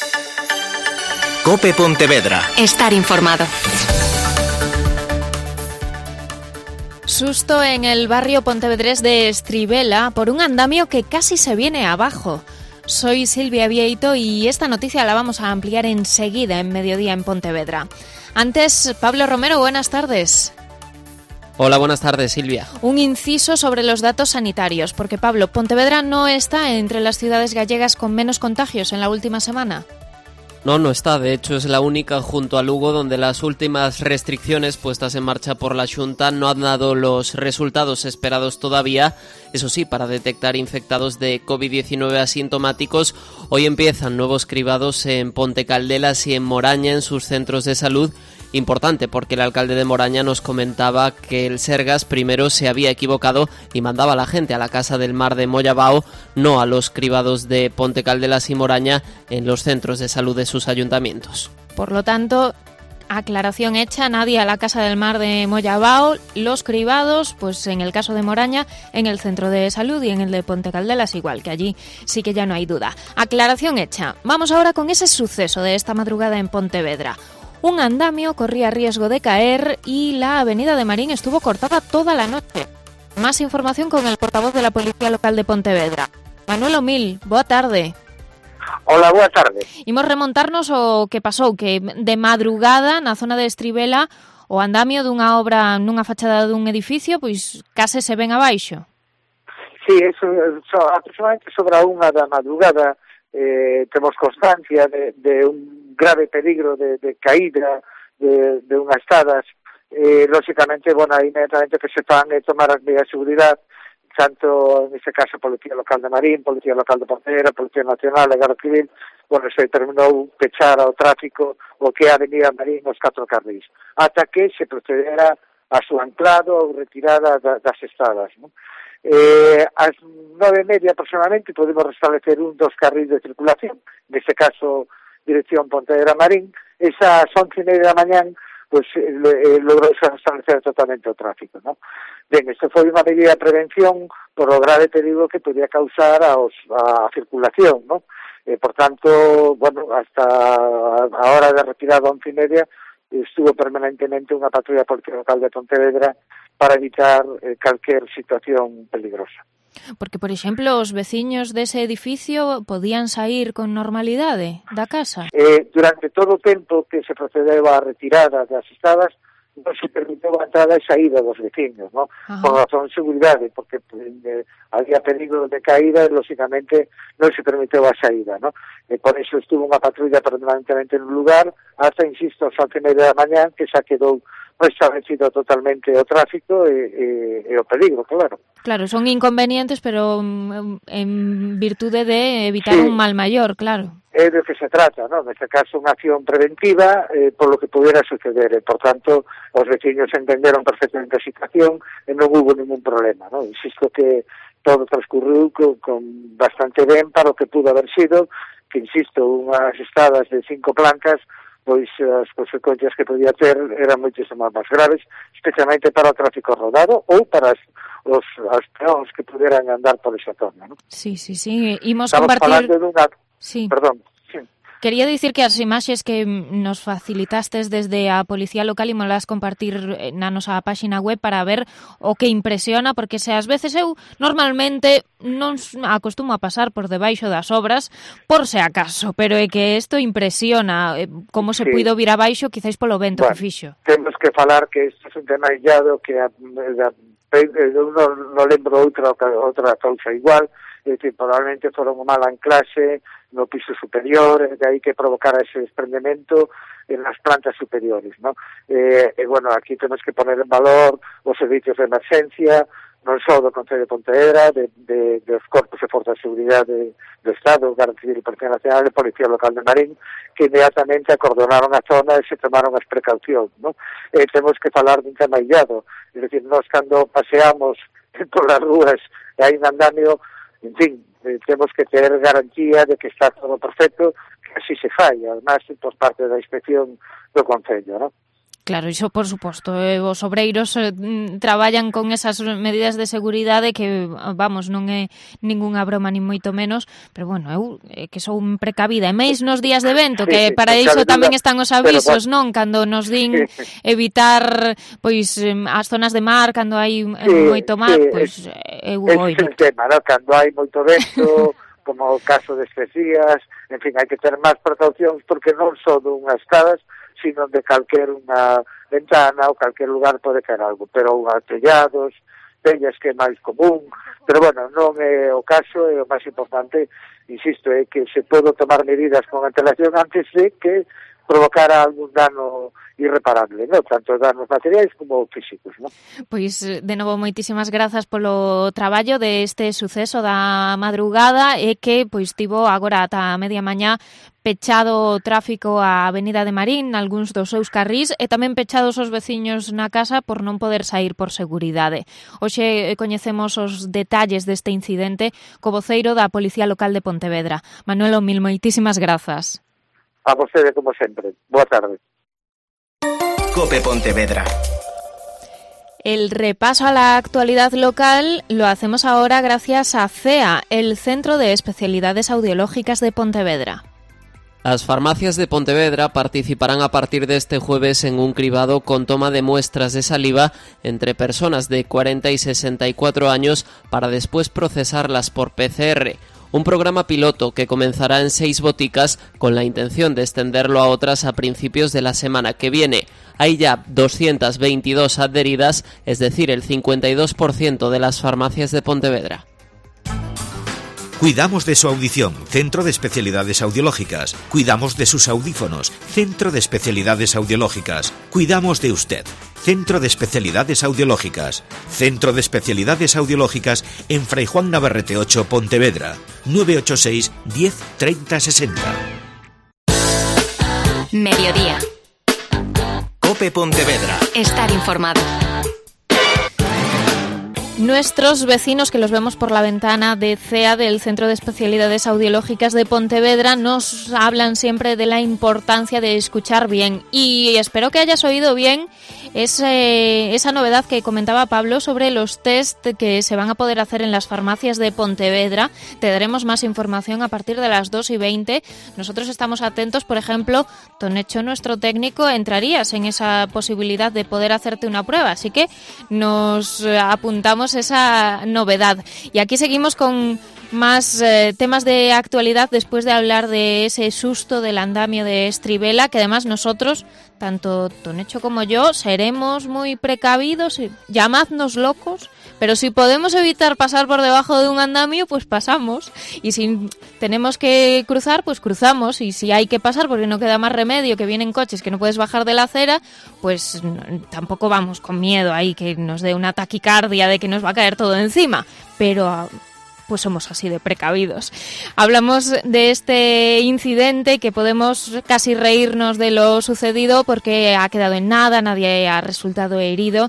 COPE Pontevedra. Estar informado. Susto en el barrio pontevedrés de Estribela por un andamio que casi se viene abajo. Soy Silvia Vieito y esta noticia la vamos a ampliar enseguida en Mediodía en Pontevedra. Antes, Pablo Romero, buenas tardes. Hola, buenas tardes, Silvia. Un inciso sobre los datos sanitarios, porque Pablo, Pontevedra no está entre las ciudades gallegas con menos contagios en la última semana. No está. De hecho, es la única junto a Lugo donde las últimas restricciones puestas en marcha por la Xunta no han dado los resultados esperados todavía. Eso sí, para detectar infectados de COVID-19 asintomáticos, hoy empiezan nuevos cribados en Ponte Caldelas y en Moraña en sus centros de salud. Importante porque el alcalde de Moraña nos comentaba que el Sergas primero se había equivocado y mandaba a la gente a la Casa del Mar de Moyabao, no a los cribados de Ponte Caldelas y Moraña en los centros de salud de sus ayuntamientos. Por lo tanto, aclaración hecha, nadie a la Casa del Mar de Moyabao, los cribados, pues en el caso de Moraña, en el centro de salud y en el de Ponte Caldelas igual, que allí sí que ya no hay duda. Aclaración hecha. Vamos ahora con ese suceso de esta madrugada en Pontevedra. Un andamio corría riesgo de caer y la avenida de Marín estuvo cortada toda la noche. Más información con el portavoz de la Policía Local de Pontevedra. Manuel Omil, boa tarde. Hola, boa tarde. Imos remontarnos o que pasou, que de madrugada na zona de Estribela o andamio dunha obra nunha fachada dun edificio, pois case se ven abaixo. Sí, eso, aproximadamente sobre a unha da madrugada temos constancia de un grave peligro de caída de unhas tadas. Lógicamente, bueno, aí inmediatamente que se fan tomar as medidas de seguridade, tanto en este caso Policía Local de Marín, Policía Local de Pontevedra, Policía Nacional e Garda Civil, bueno, se determinou pechar ao tráfico o que é a Avenida Marín os 4 carrís, ata que se procedera a su anclado ou retirada das estadas, non? Ás 9:30 aproximadamente podemos restablecer un dos carrís de circulación, neste caso dirección Pontevedra Marín. Esas 11:30 da mañán pues logrou restablecer totalmente o tráfico, ¿no? Ben, isto foi unha medida de prevención por o grave perigo que podía causar a circulación, ¿no? Por tanto, bueno, hasta a hora de retirada 11:30 estuvo permanentemente unha patrulla Policía Local de Pontevedra para evitar calquer situación peligrosa. Porque, por exemplo, os veciños dese edificio podían sair con normalidade da casa? Durante todo o tempo que se procedeu á retirada das estadas, non se permitiu a entrada e saída dos veciños, ¿no? Por razón de seguridade, porque había peligro de caída e, lógicamente, non se permitiu a saída, ¿no? Por iso estuvo unha patrulla permanentemente no lugar, hasta, insisto, as 11:30 da mañán, que xa quedou restablecido totalmente o tráfico e o peligro, claro. Claro, son inconvenientes, pero en virtude de evitar un mal maior, claro. É do que se trata, ¿no? Neste caso, unha acción preventiva por lo que pudiera suceder. Por tanto, os veciños entenderon perfectamente a situación e non hubo ningún problema, ¿no? Insisto que todo transcurriu con bastante ben para o que pudo haber sido, que, insisto, unhas estadas de 5 plantas, pois as consecuencias que podía ter eran moitísimo máis graves, especialmente para o tráfico rodado ou para os peóns que puderan andar por esa zona, ¿no? Sí. Imos Estamos compartir... falando dunha... Sí. Perdón, sí. Quería dicir que as imaxes que nos facilitastes desde a Policía Local imolas compartir na nosa páxina web para ver o que impresiona, porque se ás veces eu normalmente non acostumo a pasar por debaixo das obras por se acaso, pero é que isto impresiona como se puido vir abaixo, quizáis polo vento que fixo. Temos que falar que isto é un tema illado que non lembro outra cousa igual, é dicir, probablemente foron mal anclaxe no piso superior, de aí que provocara ese desprendemento en las plantas superiores, ¿no? Bueno, aquí temos que poner en valor os servicios de emergencia, non só do Concello de Pontevedra, dos corpos de forzas de seguridade do Estado, Garda Civil e Policía Nacional e Policía Local de Marín, que inmediatamente acordonaron a zona e se tomaron as precaucións, ¿no? Temos que falar dun tema illado, é dicir, nós cando paseamos por as rúas e hai un andamio, en fin, temos que ter garantía de que está todo perfecto, que así se fai, además por parte da inspección do Concello, ¿no? Claro, iso por suposto, os obreiros traballan con esas medidas de seguridade que, vamos, non é ningunha broma ni moito menos, pero bueno, eu que sou precavida, e máis nos días de vento, que para iso tamén están os avisos, non? Cando nos din evitar pois as zonas de mar, cando hai moito mar, pois eu oido. É o tema, non? Cando hai moito vento, como o caso destes días, en fin, hai que ter máis precaucións porque non só dunhas estradas, sino de calquer unha ventana ou calquer lugar pode caer algo, pero unha tellados, tellas que é máis común, pero bueno, non é o caso, e o máis importante, insisto, é que se pode tomar medidas con antelación antes de que provocara algún dano irreparable, ¿no? Tanto danos materiais como físicos, ¿no? Pois, de novo, moitísimas grazas polo traballo deste suceso da madrugada e que, pois, tivo agora ata a media mañá pechado o tráfico á Avenida de Marín, algúns dos seus carrís, e tamén pechados os veciños na casa por non poder sair por seguridade. Hoxe coñecemos os detalles deste incidente co voceiro da Policía Local de Pontevedra. Manuel Omil, moitísimas grazas. A vostede, como sempre. Boa tarde. COPE Pontevedra. El repaso a la actualidad local lo hacemos ahora gracias a CEA, el Centro de Especialidades Audiológicas de Pontevedra. Las farmacias de Pontevedra participarán a partir de este jueves en un cribado con toma de muestras de saliva entre personas de 40 y 64 años para después procesarlas por PCR. Un programa piloto que comenzará en 6 boticas con la intención de extenderlo a otras a principios de la semana que viene. Hay ya 222 adheridas, es decir, el 52% de las farmacias de Pontevedra. Cuidamos de su audición, Centro de Especialidades Audiológicas. Cuidamos de sus audífonos, Centro de Especialidades Audiológicas. Cuidamos de usted, Centro de Especialidades Audiológicas. Centro de Especialidades Audiológicas en Fray Juan Navarrete 8, Pontevedra. 986 10 30 60. Mediodía. COPE Pontevedra. Estar informado. Nuestros vecinos, que los vemos por la ventana de CEA, del Centro de Especialidades Audiológicas de Pontevedra, nos hablan siempre de la importancia de escuchar bien. Y espero que hayas oído bien esa novedad que comentaba Pablo sobre los test que se van a poder hacer en las farmacias de Pontevedra. Te daremos más información a partir de las 2:20. Nosotros estamos atentos, por ejemplo, Tonecho, nuestro técnico, entrarías en esa posibilidad de poder hacerte una prueba. Así que nos apuntamos esa novedad. Y aquí seguimos con más temas de actualidad después de hablar de ese susto del andamio de Estribela, que además nosotros, tanto Tonecho como yo, seremos muy precavidos. Llamadnos locos, pero si podemos evitar pasar por debajo de un andamio, pues pasamos. Y si tenemos que cruzar, pues cruzamos. Y si hay que pasar porque no queda más remedio, que vienen coches que no puedes bajar de la acera, pues tampoco vamos con miedo ahí que nos dé una taquicardia de que nos va a caer todo encima. Pero pues somos así de precavidos. Hablamos de este incidente que podemos casi reírnos de lo sucedido porque ha quedado en nada, nadie ha resultado herido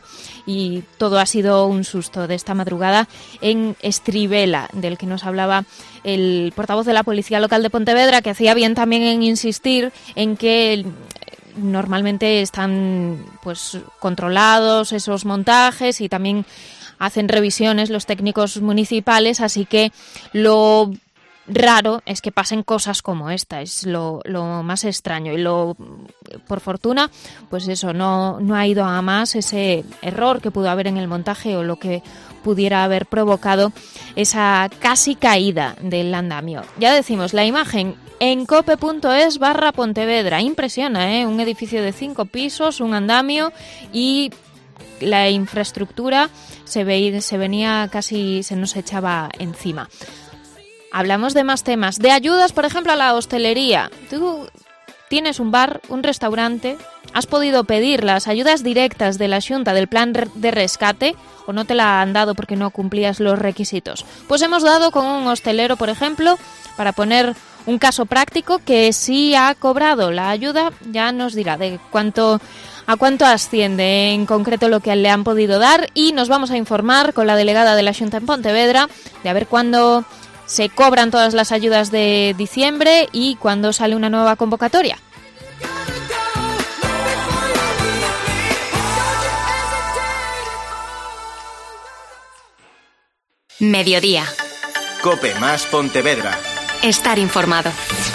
y todo ha sido un susto de esta madrugada en Estribela, del que nos hablaba el portavoz de la Policía Local de Pontevedra, que hacía bien también en insistir en que normalmente están pues controlados esos montajes y también hacen revisiones los técnicos municipales, así que lo raro es que pasen cosas como esta, es lo más extraño. Y por fortuna, pues eso, no ha ido a más ese error que pudo haber en el montaje o lo que pudiera haber provocado esa casi caída del andamio. Ya decimos, la imagen en cope.es/Pontevedra. Impresiona, un edificio de 5 pisos, un andamio y la infraestructura se venía casi, se nos echaba encima. Hablamos de más temas, de ayudas, por ejemplo, a la hostelería. Tú tienes un bar, un restaurante, has podido pedir las ayudas directas de la Xunta del plan de rescate o no te la han dado porque no cumplías los requisitos. Pues hemos dado con un hostelero, por ejemplo, para poner un caso práctico, que sí ha cobrado la ayuda. Ya nos dirá de a cuánto asciende en concreto lo que le han podido dar, y nos vamos a informar con la delegada de la Xunta en Pontevedra de a ver cuándo se cobran todas las ayudas de diciembre y cuándo sale una nueva convocatoria. Mediodía. Cope más Pontevedra. Estar informado.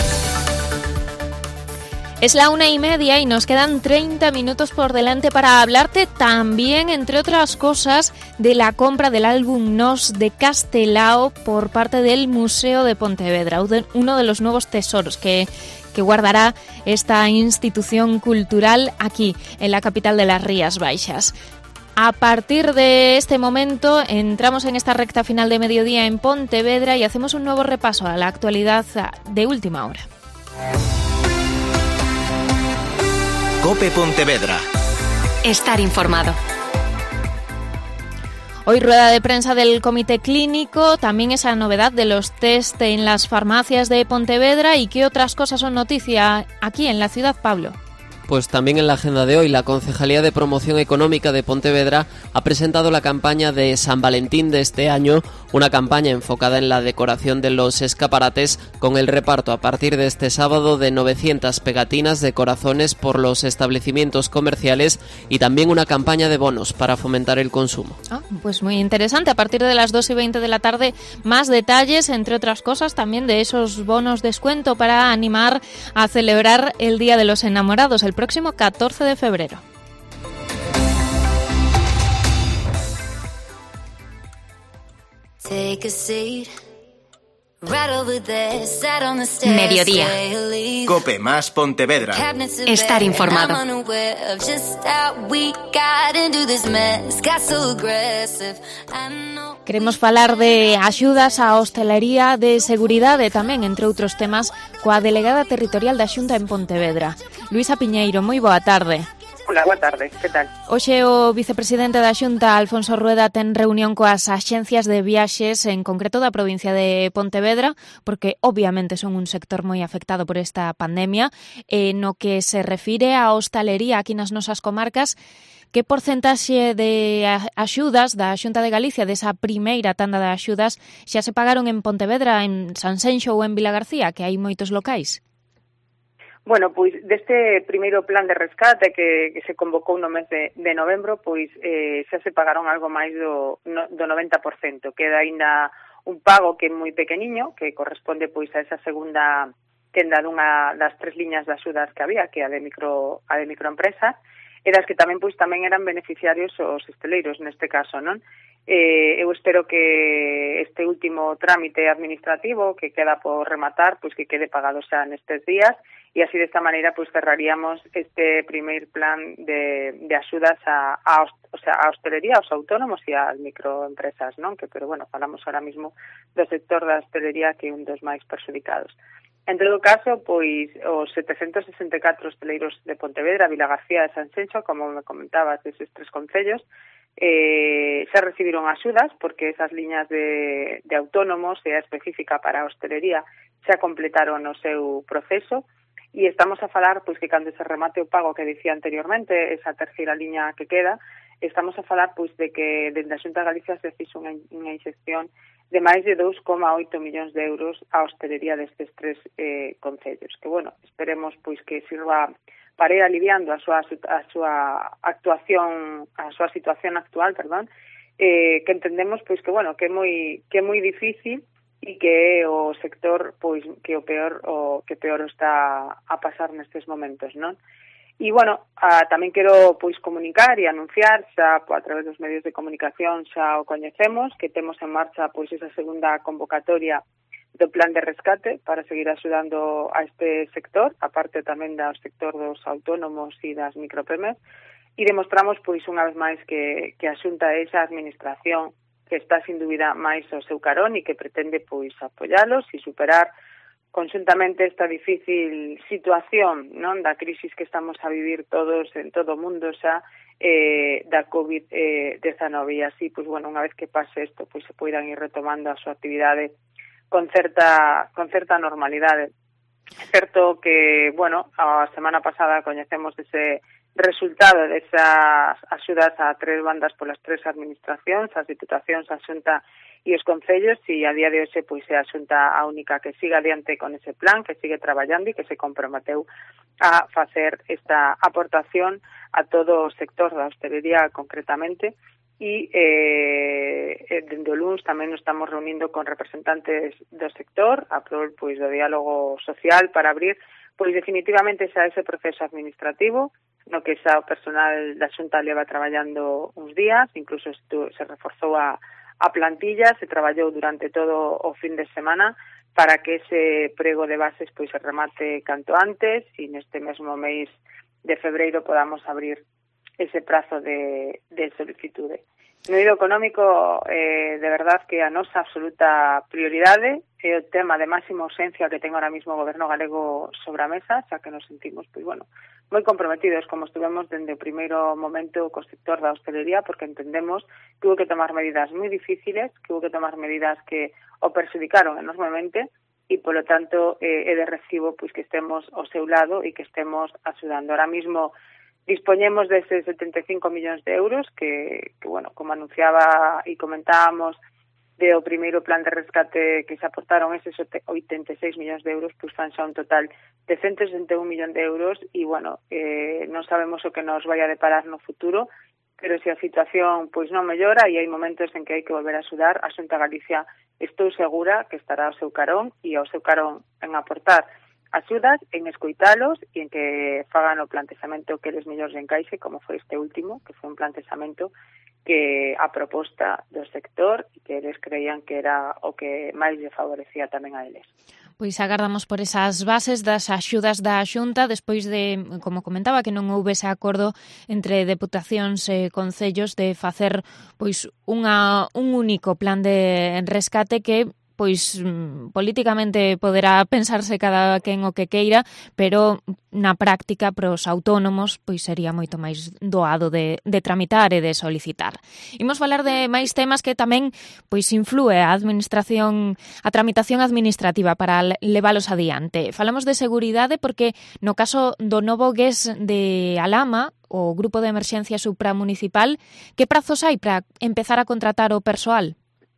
Es la 1:30 y nos quedan 30 minutos por delante para hablarte también, entre otras cosas, de la compra del álbum Nos de Castelao por parte del Museo de Pontevedra, uno de los nuevos tesoros que guardará esta institución cultural aquí, en la capital de las Rías Baixas. A partir de este momento entramos en esta recta final de mediodía en Pontevedra y hacemos un nuevo repaso a la actualidad de última hora. Cope Pontevedra. Estar informado. Hoy rueda de prensa del Comité Clínico, también esa novedad de los test en las farmacias de Pontevedra y qué otras cosas son noticia aquí en la ciudad, Pablo. Pues también en la agenda de hoy, la Concejalía de Promoción Económica de Pontevedra ha presentado la campaña de San Valentín de este año, una campaña enfocada en la decoración de los escaparates con el reparto a partir de este sábado de 900 pegatinas de corazones por los establecimientos comerciales y también una campaña de bonos para fomentar el consumo. Pues muy interesante. A partir de las 2:20 de la tarde, más detalles, entre otras cosas, también de esos bonos descuento para animar a celebrar el Día de los Enamorados, el próximo 14 de febrero. Mediodía. Cope más Pontevedra. Estar informado. Queremos falar de axudas á hostelería de seguridade tamén, entre outros temas, coa delegada territorial da Xunta en Pontevedra. Luisa Piñeiro, moi boa tarde. Hola, boa tarde, que tal? Hoxe o vicepresidente da Xunta, Alfonso Rueda, ten reunión coas axencias de viaxes, en concreto da provincia de Pontevedra, porque obviamente son un sector moi afectado por esta pandemia. No que se refire á hostalería aquí nas nosas comarcas, que porcentaxe de axudas da Xunta de Galicia, desa primeira tanda de axudas, xa se pagaron en Pontevedra, en Sanxenxo ou en Vilagarcía, que hai moitos locais? Bueno, pois deste primeiro plan de rescate que se convocou no mes de novembro, pois xa se pagaron algo máis do 90%. Queda aínda un pago que é moi pequeniño, que corresponde pois a esa segunda quenda dunha das 3 liñas de axudas que había, que a de microempresas, e das que tamén eran beneficiarios os hosteleiros neste caso, non? Eu espero que este último trámite administrativo que queda por rematar, pois que quede pagado xa nestes días, e así desta maneira pois cerraríamos este primeiro plan de axudas a hostelería, aos autónomos e ás microempresas, non? Pero bueno, falamos ahora mismo do sector da hostelería, que é un dos máis perxudicados. En todo caso, pois os 764 hosteleiros de Pontevedra, Vilagarcía e Sanxenxo, como me comentabas, deses 3 concellos, xa recibiron axudas porque esas liñas de autónomos e a específica para a hostelería xa completaron o seu proceso e estamos a falar pois que cando se remate o pago que dicía anteriormente, esa terceira liña que queda, estamos a falar pois de que dende a Xunta de Galicia se fixo unha inxección de máis de 2,8 millóns de euros a hostelería destes 3 concellos, que bueno, esperemos pois que sirva para ir aliviando a súa situación actual, que entendemos pois que bueno, que é moi difícil e que é o sector pois que peor está a pasar nestes momentos, non? E bueno, tamén quero pois comunicar e anunciar xa a través dos medios de comunicación, xa o coñecemos, que temos en marcha pois esa segunda convocatoria do plan de rescate para seguir axudando a este sector, aparte tamén do sector dos autónomos e das micropymes, e demostramos pois unha vez máis que a Xunta é esa administración que está sin dúbida máis ao seu carón e que pretende pois apoialos e superar conxuntamente esta difícil situación, non, da crisis que estamos a vivir todos en todo o mundo xa da COVID-19, e así, pois bueno, unha vez que pase isto, pois se poidan ir retomando a súa actividade con certa normalidade. É certo que, bueno, a semana pasada coñecemos ese resultado desas axudas a 3 bandas polas 3 administracións, as diputacións, a Xunta e os concellos, e a día de hoxe pois é a Xunta a única que siga adiante con ese plan, que sigue traballando e que se comprometeu a facer esta aportación a todo o sector da hostelería concretamente, e dende o luns tamén nos estamos reunindo con representantes do sector a prol pois do diálogo social para abrir pois definitivamente xa ese proceso administrativo no que xa o personal da Xunta leva traballando uns días, incluso se reforzou a plantilla, se traballou durante todo o fin de semana para que ese prego de bases pois se remate canto antes e neste mesmo mês de febreiro podamos abrir ese prazo de solicitude. No eido económico, de verdad que a nosa absoluta prioridade é o tema de máxima urxencia que ten ahora mismo o goberno galego sobre a mesa, xa que nos sentimos, pois bueno, moi comprometidos, como estuvemos dende o primeiro momento co sector da hostelería, porque entendemos que hubo que tomar medidas moi difíciles, que hubo que tomar medidas que o perxudicaron enormemente, e, polo tanto, é de recibo pois que estemos ao seu lado e que estemos axudando. Ahora mismo dispoñemos deses 75 millóns de euros que bueno, como anunciaba e comentábamos do primeiro plan de rescate que se aportaron eses 86 millóns de euros, pois fan xa un total de 161 millóns de euros e, bueno, non sabemos o que nos vai a deparar no futuro, pero se a situación pois non mellora e hai momentos en que hai que volver a axudar, a Xunta Galicia estou segura que estará ao seu carón e ao seu carón en aportar axudas, en escoitalos e en que fagan o plantexamento que eles mellor encaixe, como foi este último, que foi un plantexamento que a proposta do sector e que eles creían que era o que máis lle favorecía tamén a eles. Pois agardamos por esas bases das axudas da Xunta despois de, como comentaba, que non houbese acordo entre deputacións e concellos de facer pois un único plan de rescate que pois políticamente poderá pensarse cada quen o que queira, pero na práctica para os autónomos pois sería moito máis doado de tramitar e de solicitar. Imos falar de máis temas que tamén pois inflúe a tramitación administrativa para leválos adiante. Falamos de seguridade porque no caso do novo GES de Alhama, o Grupo de Emerxencia Supramunicipal, que prazos hai para empezar a contratar o persoal?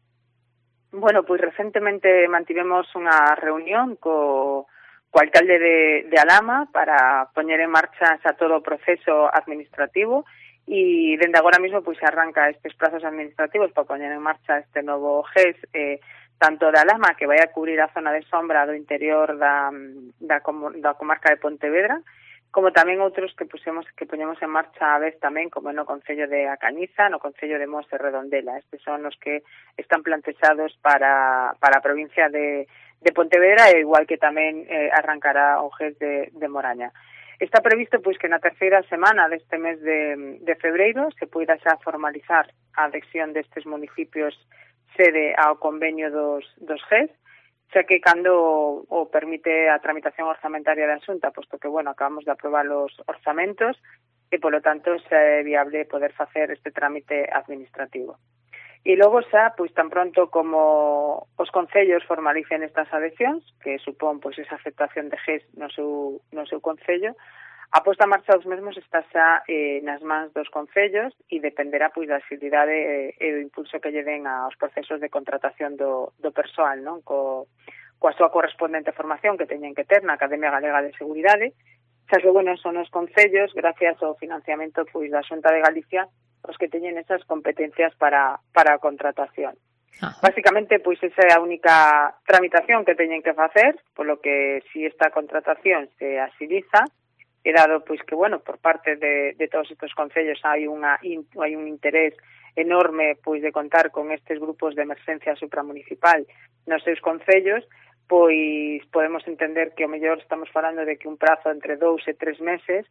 Bueno, pois recentemente mantivemos unha reunión co alcalde de Alhama para poñer en marcha xa todo o proceso administrativo e dende agora mesmo pois arranca estes prazos administrativos para poñer en marcha este novo GES tanto de Alhama, que vai a cubrir a zona de sombra do interior da comarca de Pontevedra, como tamén outros que poñemos en marcha a vez tamén, como no Concello de A Cañiza, no Concello de Mos e Redondela. Estes son os que están plantexados para a provincia de Pontevedra, e igual que tamén arrancará o GES de Moraña. Está previsto pois que na terceira semana deste mes de febreiro se poida xa formalizar a adhesión destes municipios sede ao convenio dos GES, xa que cando o permite a tramitación orzamentaria da Xunta, posto que, bueno, acabamos de aprobar os orzamentos e, polo tanto, xa é viable poder facer este trámite administrativo. E logo xa, pois tan pronto como os concellos formalicen estas adhesións, que supón pois esa aceptación de GES no seu concello, a posta en marcha dos mesmos está xa nas mans dos concellos e dependerá pois da agilidade e do impulso que lle den aos procesos de contratación do persoal, non? Coa súa correspondente formación que teñen que ter na Academia Galega de Seguridade, xa que, bueno, son os concellos, gracias ao financiamento pois da Xunta de Galicia, os que teñen esas competencias para a contratación. Básicamente, pois esa é a única tramitación que teñen que facer, polo que si esta contratación se agiliza, e dado pois que, bueno, por parte de todos estes concellos hai un interés enorme pois de contar con estes grupos de emerxencia supramunicipal nos seus concellos, pois podemos entender que o mellor estamos falando de que un prazo entre 2 e 3 meses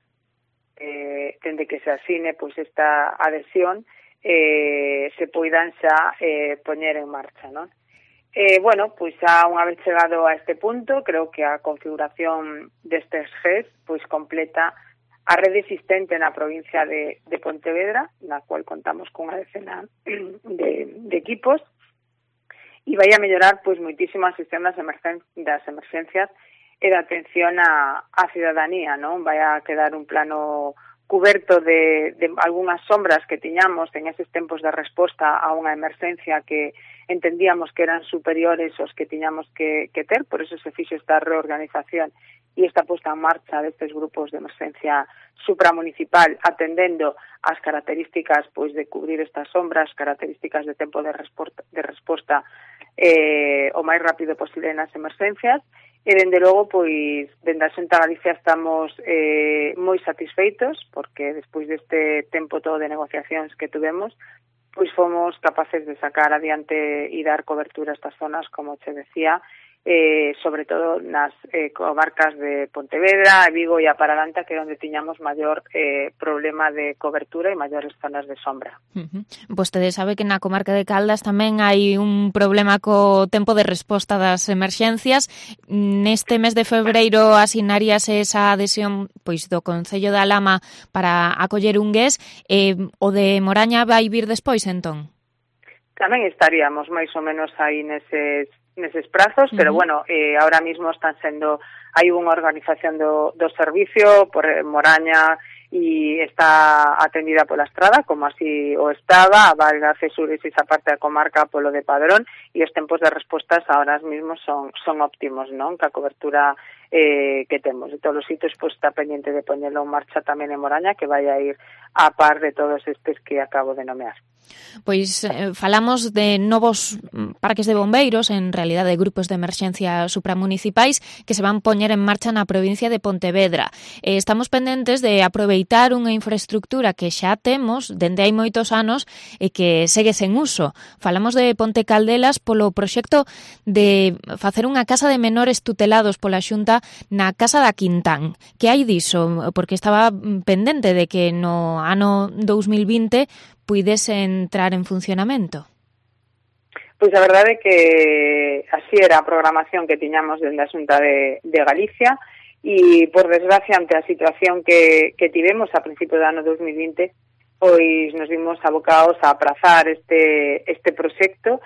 dende que se asine pois esta adhesión se poidan xa poñer en marcha, non? Bueno, pois xa unha vez chegado a este punto, creo que a configuración destes GES pois completa a rede existente na provincia de Pontevedra, na cual contamos con unha decena de equipos, e vai a mellorar pois moitísimo a xestión das emerxencias e da atención á cidadanía, non? Vai a quedar un plano cuberto de algunhas sombras que tiñamos en eses tempos de resposta a unha emerxencia que entendíamos que eran superiores aos que tiñamos que ter, por eso se fixo esta reorganización e esta posta en marcha destes grupos de emerxencia supramunicipal atendendo as características pois de cubrir estas sombras, características de tempo de resposta o máis rápido posible nas emerxencias. E, dende logo, pois, dende a Xunta de Galicia estamos moi satisfeitos, porque despois deste tempo todo de negociacións que tuvemos, pois fomos capaces de sacar adiante e dar cobertura a estas zonas, como che decía, sobre todo nas comarcas de Pontevedra, Vigo e a Paralanta, que é onde tiñamos maior problema de cobertura e maiores zonas de sombra. Vostede sabe que na comarca de Caldas tamén hai un problema co tempo de resposta das emerxencias. Neste mes de febreiro asinaríase esa adhesión pois do Concello da Lama para acoller un GES, o de Moraña vai vir despois, entón? Tamén estaríamos máis ou menos aí neses prazos, pero bueno, ahora mismo están sendo, hai unha organización do servicio por Moraña e está atendida pola Estrada, como así o estaba, a Valga, Cesures e esa parte da comarca polo de Padrón, e os tempos de respostas ahora mismo son óptimos, non? Que a cobertura que temos de todos os sitios, pois está pendiente de poñelo en marcha tamén en Moraña, que vai a ir a par de todos estes que acabo de nomear. Pois falamos de novos parques de bombeiros, en realidade grupos de emerxencia supramunicipais que se van poñer en marcha na provincia de Pontevedra. Estamos pendentes de aproveitar unha infraestructura que xa temos dende hai moitos anos e que segue sen uso. Falamos de Ponte Caldelas polo proxecto de facer unha casa de menores tutelados pola Xunta na Casa da Quintán. Que hai diso? Porque estaba pendente de que no ano 2020 puidese entrar en funcionamento. Pois a verdade é que así era a programación que tiñamos dende a Xunta de Galicia e, por desgracia, ante a situación que tivemos a principio do ano 2020, pois nos vimos abocados a aprazar este proxecto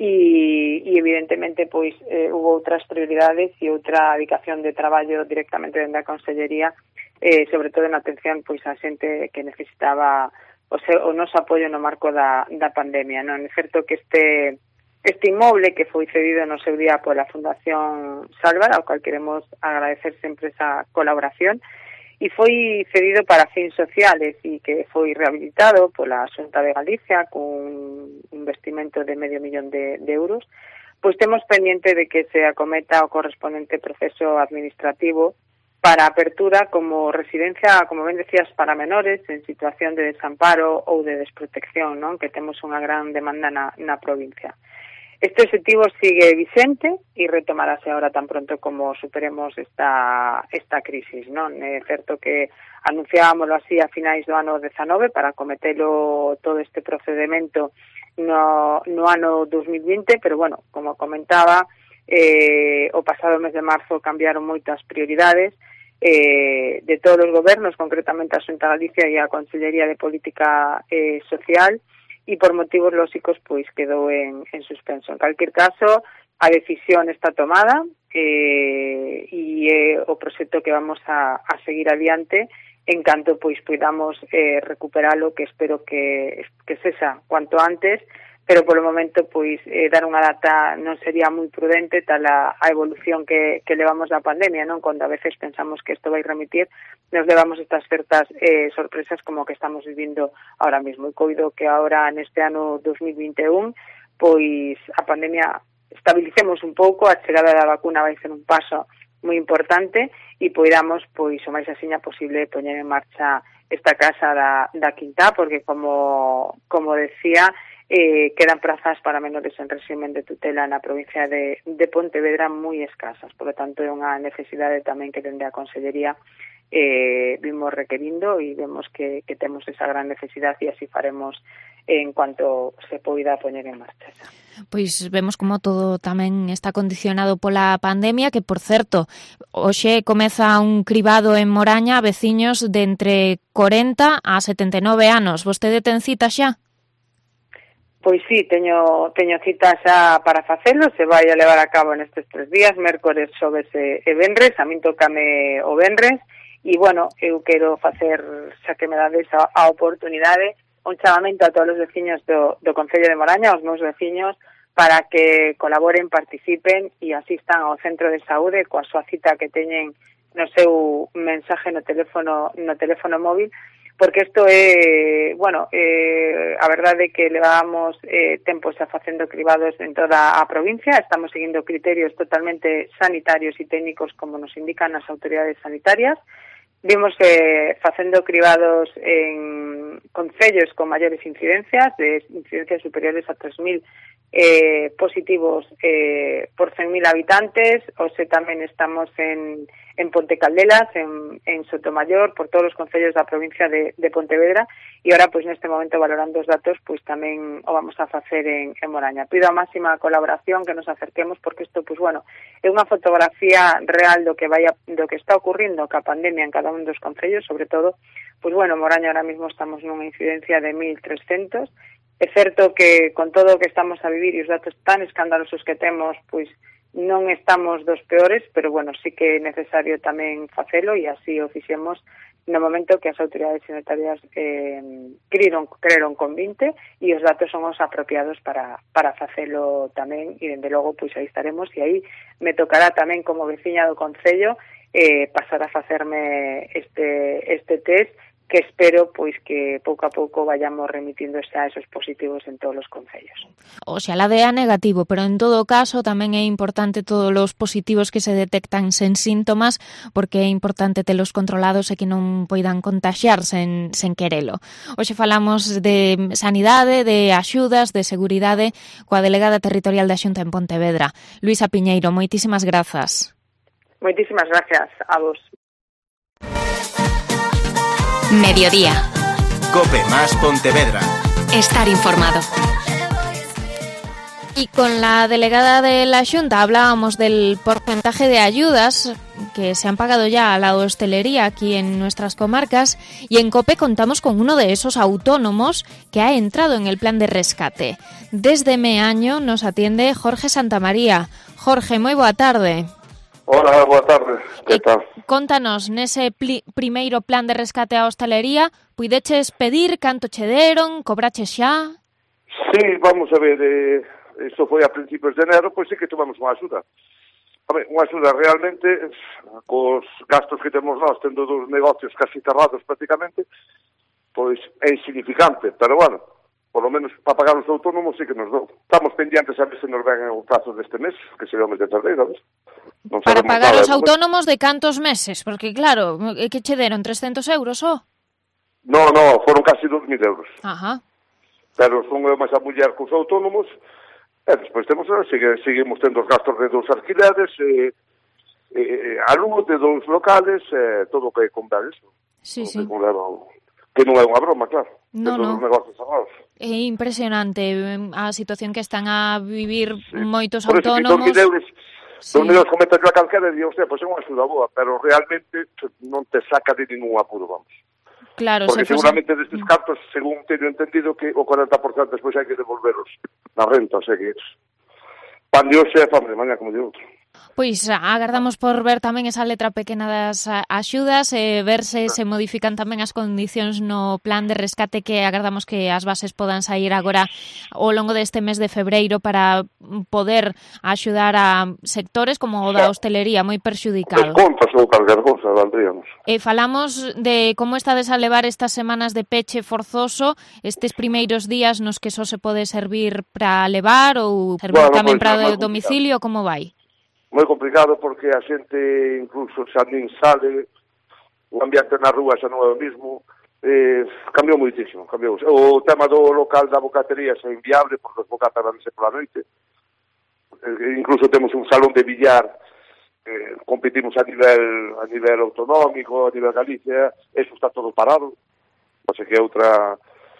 e evidentemente pois hubo outras prioridades e outra dedicación de traballo directamente dende a Consellería, sobre todo na atención pois a xente que necesitaba o noso apoio no marco da pandemia, non? É certo que este inmoble que foi cedido no seu día pola Fundación Salvar, ao cual queremos agradecer sempre esa colaboración, e foi cedido para fins sociales e que foi rehabilitado pola Xunta de Galicia con un investimento de €500,000 de euros, pois temos pendiente de que se acometa o correspondente proceso administrativo para apertura como residencia, como ben decías, para menores en situación de desamparo ou de desprotección, non? Que temos unha gran demanda na provincia. Este objetivo sigue vigente e retomarase ahora tan pronto como superemos esta crisis, non? É certo que anunciábamoslo así a finais do ano 19 para cometelo todo este procedimento no ano 2020, pero bueno, como comentaba, o pasado mes de marzo cambiaron moitas prioridades de todos os gobernos, concretamente a Xunta de Galicia e a Consellería de Política Social, e por motivos lóxicos pois quedou en suspenso. En calquer caso, a decisión está tomada e o proxecto que vamos a seguir adiante en canto pois podamos recuperalo, que espero que sexa cuanto antes, pero polo momento pois dar unha data non sería moi prudente tal a evolución que levamos da pandemia, non? Cando a veces pensamos que isto vai remitir, nos levamos estas certas sorpresas como que estamos vivindo ahora mismo. E coido que ahora neste ano 2021 pois a pandemia estabilicemos un pouco, a chegada da vacuna vai ser un paso moi importante e poidamos pois o máis asiña posible poñer en marcha esta casa da Quintá, porque como decía, quedan prazas para menores en régimen de tutela na provincia de Pontevedra moi escasas, por lo tanto é unha necesidade tamén que dende a Consellería vimos requerindo e vemos que temos esa gran necesidade e así faremos en cuanto se poida poñer en marcha. Pois vemos como todo tamén está condicionado pola pandemia, que, por certo, hoxe comeza un cribado en Moraña a veciños de entre 40 a 79 anos. Vostede ten cita xa? Pois sí, teño cita xa para facelo, se vai a levar a cabo nestes 3 días, mércores, xoves e venres, a min tócame o venres, e, bueno, eu quero facer, xa que me dades a oportunidade, un chamamento a todos os veciños do Concello de Moraña, aos meus veciños, para que colaboren, participen e asistan ao centro de saúde coa súa cita que teñen no seu mensaje no teléfono móvil, porque isto é, a verdade é que levábamos tempo xa facendo cribados en toda a provincia, estamos seguindo criterios totalmente sanitarios e técnicos como nos indican as autoridades sanitarias. Vimos facendo cribados en concellos con maiores incidencias, de incidencias superiores a 3.000 positivos por 100.000 habitantes, tamén estamos en Ponte Caldelas, en Sotomayor, por todos os concellos da provincia de Pontevedra, e ahora, pois, neste momento, valorando os datos, pois tamén o vamos a facer en Moraña. Pido a máxima colaboración, que nos acerquemos, porque isto, pois, é unha fotografía real do que está ocurrindo ca pandemia en cada un dos concellos, sobre todo, pois, Moraña ahora mismo estamos nunha incidencia de 1.300. É certo que con todo o que estamos a vivir e os datos tan escandalosos que temos, pois non estamos dos peores, pero sí que é necesario tamén facelo, e así o fixemos no momento que as autoridades sanitarias creron con 20, e os datos son os apropiados para facelo tamén, e dende logo pois aí estaremos, e aí me tocará tamén como veciña do concello pasar a facerme este test, que espero pois que pouco a pouco vayamos remitindo xa esos positivos en todos os concellos. Oxalá dea negativo, pero en todo caso tamén é importante todos os positivos que se detectan sen síntomas, porque é importante telos controlados e que non poidan contaxiar sen querelo. Hoxe falamos de sanidade, de axudas, de seguridade coa delegada territorial da Xunta en Pontevedra, Luisa Piñeiro. Moitísimas grazas. Moitísimas gracias a vos. Mediodía. Cope más Pontevedra. Estar informado. Y con la delegada de la Xunta hablábamos del porcentaje de ayudas que se han pagado ya a la hostelería aquí en nuestras comarcas, y en COPE contamos con uno de esos autónomos que ha entrado en el plan de rescate. Desde Meaño nos atiende Jorge Santamaría. Jorge, moi boa tarde. Hola, boa tarde. Que tal? Contanos, nese primeiro plan de rescate á hostalería, puideches pedir canto che deron, cobraches xa? Sí, vamos a ver, isto foi a principios de enero, pois sí que tomamos unha axuda. A ver, unha axuda realmente, cos gastos que temos nós, tendo dos negocios casi cerrados prácticamente, pois é insignificante, pero por lo menos para pagar os autónomos sí que nos dou. Estamos pendientes a ver se nos ven o prazo deste mes, que será o mes de fevereiro, ¿ves? Para pagar os autónomos de cantos meses? Porque claro, que che deron 300 euros, o? No, foron casi 2.000 euros. Ajá. Pero son eu máis a muller cos autónomos, e despois seguimos tendo os gastos de 2 alquileres, a luz de 2 locales, todo o que convén eso. Sí. Que non é unha broma, claro. No. Os negocios cerrados. É impresionante a situación que están a vivir moitos por eso, autónomos. Por eso, 2.000 euros, Dos medios comenta que a calquera e digo, pois é unha axuda boa, pero realmente non te saca de ningún apuro, vamos. Claro, porque seguramente destes cartos, según teño entendido, que o 40% despois hai que devolveros na renta, o sea que pan de hoxe é pan de mañá, como digo outro. Pois agardamos por ver tamén esa letra pequena das axudas, ver se modifican tamén as condicións no plan de rescate, que agardamos que as bases podan sair agora ao longo deste mes de febreiro para poder axudar a sectores como o da hostelería moi perxudicados. Descontas ou calquer cousa, valdríamos. Falamos de como estades a levar estas semanas de peche forzoso, estes primeiros días nos que só se pode servir para levar ou servir tamén para domicilio, como vai? Moi complicado porque a xente incluso xa nin sale, o ambiente na rúa xa non é o mismo, cambiou moitísimo, cambiou. O tema do local da bocatería é inviable porque os bocatas vanse pola noite, incluso temos un salón de billar, competimos a nivel autonómico, a nivel Galicia, eso está todo parado, o sea que outra...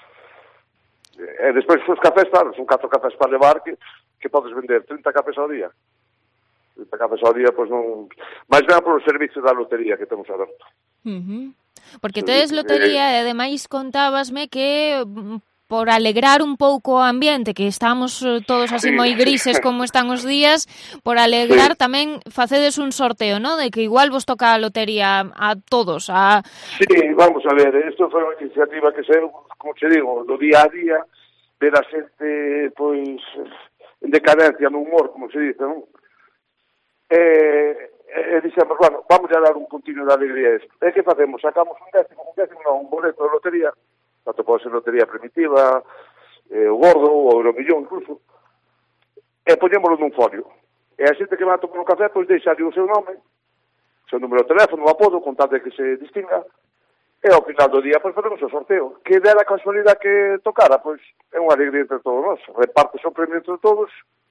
despois os cafés, claro, son 4 cafés para levar que podes vender 30 cafés ao día. 30 cafés ao día, pois non... Mais ben por o servicio da lotería que temos aberto. Porque tedes lotería e ademais contábasme que por alegrar un pouco o ambiente, que estamos todos así moi grises como están os días, por alegrar tamén facedes un sorteo, ¿no? De que igual vos toca a lotería a todos. Sí, vamos a ver, isto foi unha iniciativa que se, como te digo, do día a día, ver a xente, pois, en decadencia, no humor, como se dice, non? dixemos, bueno, vamos a dar un puntinho de alegría a isto. E que facemos? Sacamos un boleto de lotería, tanto pode ser lotería primitiva, o gordo, o euromillón incluso, e poñémoslo nun folio. E a xente que va a tomar un café, pois deixarlle o seu nome, o seu número de teléfono, o apodo, con tal de que se distinga, e ao final do día, pois facemos o sorteo. Que dera a casualidade que tocara, pois é unha alegría entre todos nós. Reparte o premio entre todos,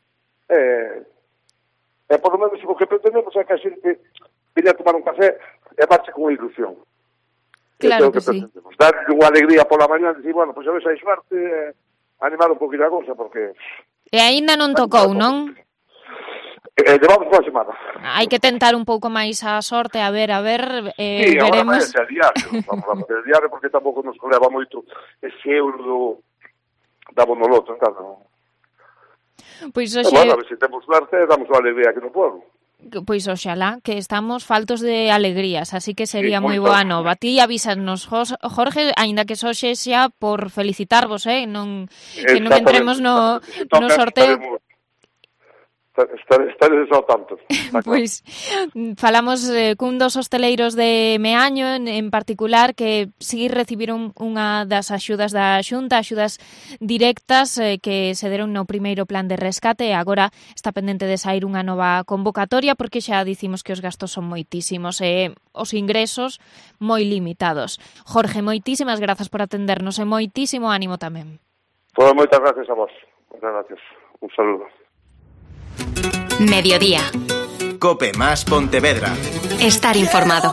e por lo menos o que pretendemos é que a xente viña a tomar un café e marche con unha ilusión. Claro que sí. Darlle unha alegría pola mañá, e dicir, bueno, pois a ver se hai suerte, animar un poquinho a cousa, porque... E aínda non tocou, non? Levamos unha semana. Hai que tentar un pouco máis a sorte, a ver, sí, veremos. Sí, agora vai a diario, vamos a facer diario, porque tampouco nos leva moito ese euro da Bonoloto, entón. Pois hoxe... Bueno, a ver se temos suerte, damos unha alegría aquí no pueblo. Pois oxalá, que estamos faltos de alegrías, así que sería moi boa nova. Ti avísanos, Jorge, aínda que hoxe xa por felicitarvos, que non entremos no sorteo. Estaredes ao tanto. Pois falamos cun dos hosteleiros de Meaño en particular que si recibiron unha das axudas da Xunta, axudas directas que se deron no primeiro plan de rescate e agora está pendente de sair unha nova convocatoria porque xa dicimos que os gastos son moitísimos e os ingresos moi limitados. Jorge, moitísimas grazas por atendernos e moitísimo ánimo tamén. Pois moitas gracias a vos. Moitas gracias. Un saludo. Mediodía. Cope más Pontevedra. Estar informado.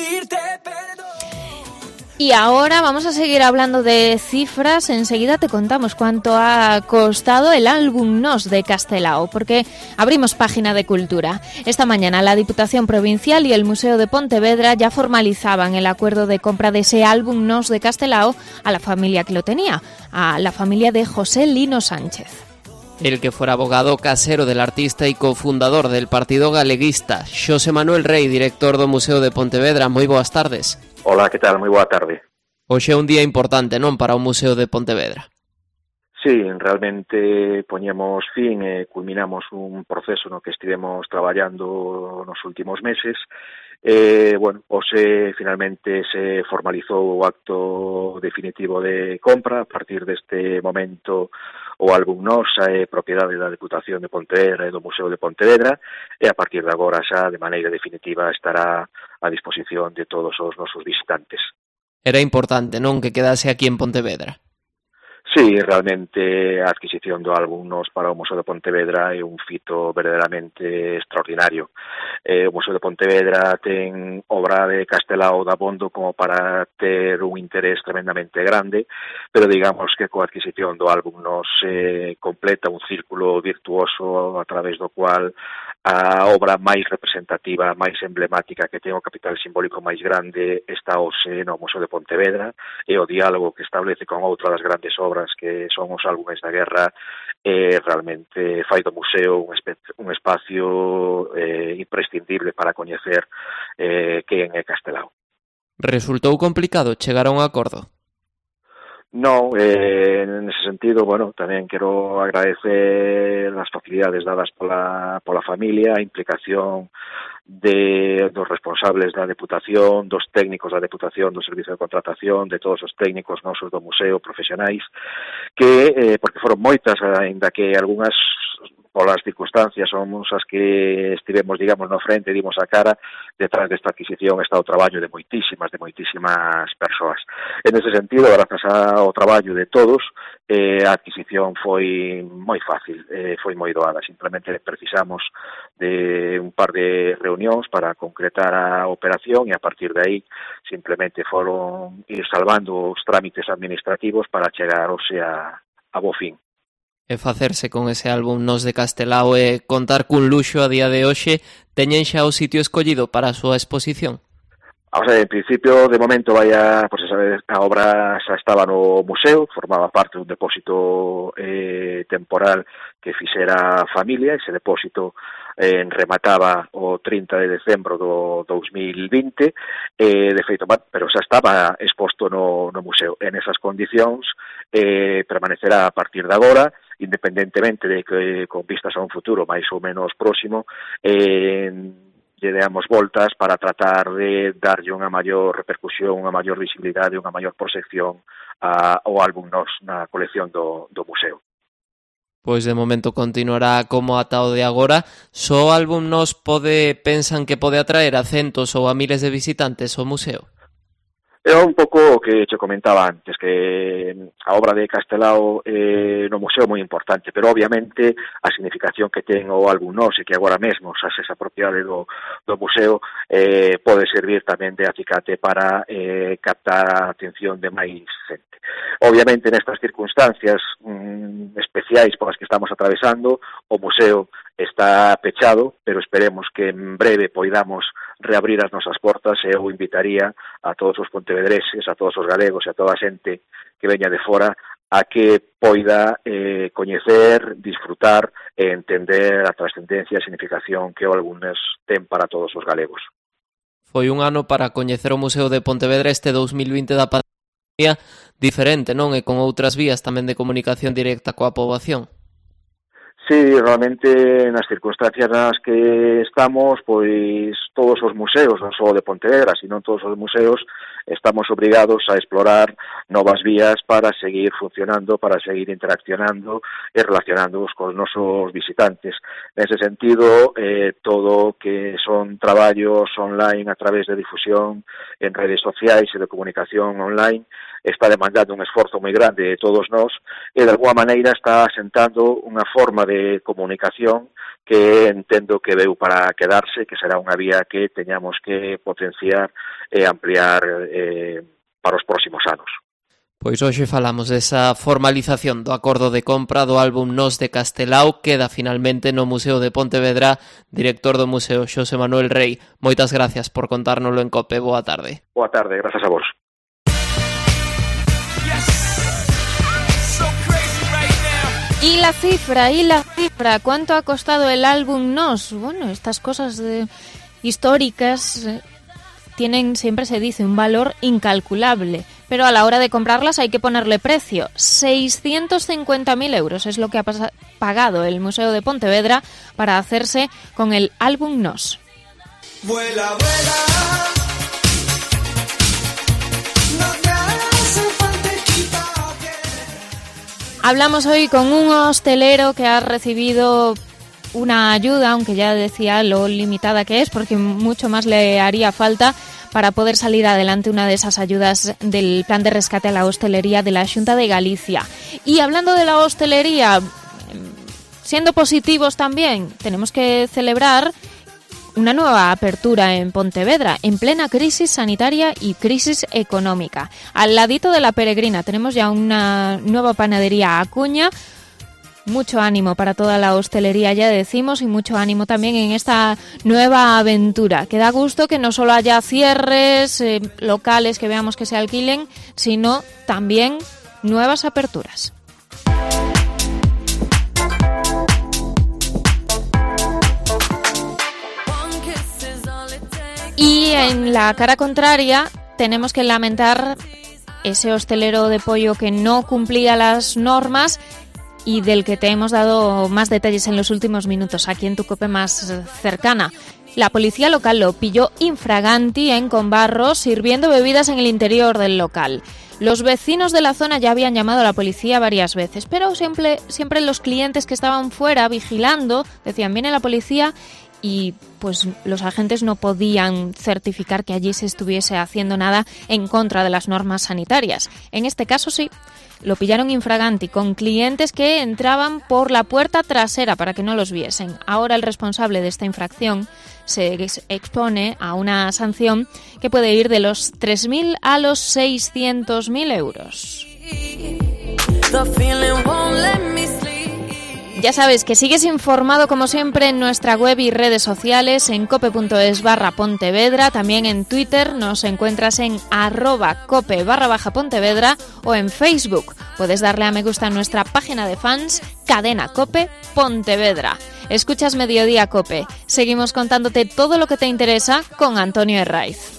Y ahora vamos a seguir hablando de cifras. Enseguida te contamos cuánto ha costado el álbum Nos de Castelao, porque abrimos página de cultura. Esta mañana la Diputación Provincial y el Museo de Pontevedra ya formalizaban el acuerdo de compra de ese álbum Nos de Castelao a la familia que lo tenía, a la familia de José Lino Sánchez. El que fuera abogado casero del artista y cofundador del Partido Galeguista, Xosé Manuel Rey, director do Museo de Pontevedra. Moi boas tardes. Hola, que tal? Moi boa tarde. Hoxe é un día importante, non, para o Museo de Pontevedra? Sí, realmente poñemos fin e culminamos un proceso no que estivemos traballando nos últimos meses. Bueno, hoxe finalmente se formalizou o acto definitivo de compra. A partir deste momento o álbum Nos é propiedade da Deputación de Pontevedra e do Museo de Pontevedra e a partir de agora xa de maneira definitiva estará a disposición de todos os nosos visitantes. Era importante, non, que quedase aquí en Pontevedra? Sí, realmente a adquisición do álbum Nos para o Museo de Pontevedra é un fito verdadeiramente extraordinario. O Museo de Pontevedra ten obra de Castelao dabondo como para ter un interés tremendamente grande, pero digamos que coa adquisición do álbum Nos completa un círculo virtuoso a través do cual a obra máis representativa, máis emblemática que ten o capital simbólico máis grande está hoxe no Museo de Pontevedra e o diálogo que establece con outra das grandes obras que son os álbumes da guerra realmente fai do museo un espacio imprescindible para coñecer quen é Castelao. Resultou complicado chegar a un acordo? No, en ese sentido, bueno, tamén quero agradecer as facilidades dadas pola familia, a implicación dos responsables da Deputación, dos técnicos da Deputación, do Servicio de Contratación, de todos os técnicos nosos do museo, profesionais, que, porque foron moitas, ainda que algunhas polas circunstancias somos as que estivemos, digamos, no frente, dimos a cara, detrás desta adquisición está o traballo de moitísimas persoas. En ese sentido, grazas ao traballo de todos, a adquisición foi moi fácil, foi moi doada. Simplemente precisamos de un par de reunións para concretar a operación e a partir de aí simplemente foron ir salvando os trámites administrativos para chegar hoxe a bo fin. E facerse con ese álbum Nos de Castelao e contar cun luxo a día de hoxe, teñen xa o sitio escollido para a súa exposición? O sea, en principio, de momento, pues a obra xa estaba no museo, formaba parte dun depósito temporal que fixera a familia, ese depósito remataba o 30 de decembro do 2020, de feito, pero xa estaba exposto no museo. En esas condicións permanecerá a partir de agora, independentemente de que con vistas a un futuro máis ou menos próximo, lle deamos voltas para tratar de darlle unha maior repercusión, unha maior visibilidade, unha maior proxección ao álbum Nós na colección do museo. Pois de momento continuará como ata o de agora. Só o álbum Nós pensan que pode atraer a centos ou a miles de visitantes ao museo? É un pouco o que che comentaba antes, que a obra de Castelao no museo é moi importante, pero obviamente a significación que ten o álbum Nós e que agora mesmo xa esa propiedade do museo pode servir tamén de acicate para captar a atención de máis xente. Obviamente nestas circunstancias especiais polas que estamos atravesando, o museo está pechado, pero esperemos que en breve poidamos reabrir as nosas portas e eu invitaría a todos os pontevedreses, a todos os galegos e a toda a xente que veña de fora a que poida coñecer, disfrutar e entender a trascendencia e a significación que o álbum Nós ten para todos os galegos. Foi un ano para coñecer o Museo de Pontevedra este 2020 da pandemia diferente, non? E con outras vías tamén de comunicación directa coa poboación. Sí, realmente nas circunstancias nas que estamos, pois todos os museos, non só de Pontevedra, sino todos os museos, estamos obrigados a explorar novas vías para seguir funcionando, para seguir interaccionando e relacionándonos con os nosos visitantes. Nese sentido, todo o que son traballos online a través de difusión en redes sociais e de comunicación online está demandando un esforzo moi grande de todos nós e de alguma maneira está asentando unha forma de comunicación que entendo que veu para quedarse, que será unha vía que teñamos que potenciar e ampliar para os próximos anos. Pois hoxe falamos desa formalización do acordo de compra do álbum Nós de Castelao, queda finalmente no Museo de Pontevedra. Director do Museo, Xosé Manuel Rei, moitas gracias por contárnoslo en COPE. Boa tarde. Boa tarde, grazas a vos. Y la cifra, ¿cuánto ha costado el álbum Nós? Bueno, estas cosas históricas tienen, siempre se dice, un valor incalculable, pero a la hora de comprarlas hay que ponerle precio. 650.000 euros es lo que ha pagado el Museo de Pontevedra para hacerse con el álbum Nós. Vuela, vuela. Hablamos hoy con un hostelero que ha recibido una ayuda, aunque ya decía lo limitada que es, porque mucho más le haría falta para poder salir adelante, una de esas ayudas del plan de rescate a la hostelería de la Xunta de Galicia. Y hablando de la hostelería, siendo positivos también, tenemos que celebrar una nueva apertura en Pontevedra, en plena crisis sanitaria y crisis económica. Al ladito de la Peregrina tenemos ya una nueva panadería Acuña. Mucho ánimo para toda la hostelería, ya decimos, y mucho ánimo también en esta nueva aventura. Que da gusto que no solo haya cierres, locales que veamos que se alquilen, sino también nuevas aperturas. Y en la cara contraria tenemos que lamentar ese hostelero de pollo que no cumplía las normas y del que te hemos dado más detalles en los últimos minutos aquí en tu COPE más cercana. La policía local lo pilló infraganti en Conbarro sirviendo bebidas en el interior del local. Los vecinos de la zona ya habían llamado a la policía varias veces, pero siempre los clientes que estaban fuera vigilando decían viene la policía y pues los agentes no podían certificar que allí se estuviese haciendo nada en contra de las normas sanitarias. En este caso sí, lo pillaron infraganti con clientes que entraban por la puerta trasera para que no los viesen. Ahora el responsable de esta infracción se expone a una sanción que puede ir de los 3.000 a los 600.000 euros. Ya sabes que sigues informado como siempre en nuestra web y redes sociales en cope.es/Pontevedra, también en Twitter nos encuentras en @cope_Pontevedra o en Facebook. Puedes darle a me gusta en nuestra página de fans Cadena Cope Pontevedra. Escuchas Mediodía Cope. Seguimos contándote todo lo que te interesa con Antonio Herraiz.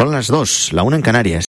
Son las 2, la 1 en Canarias.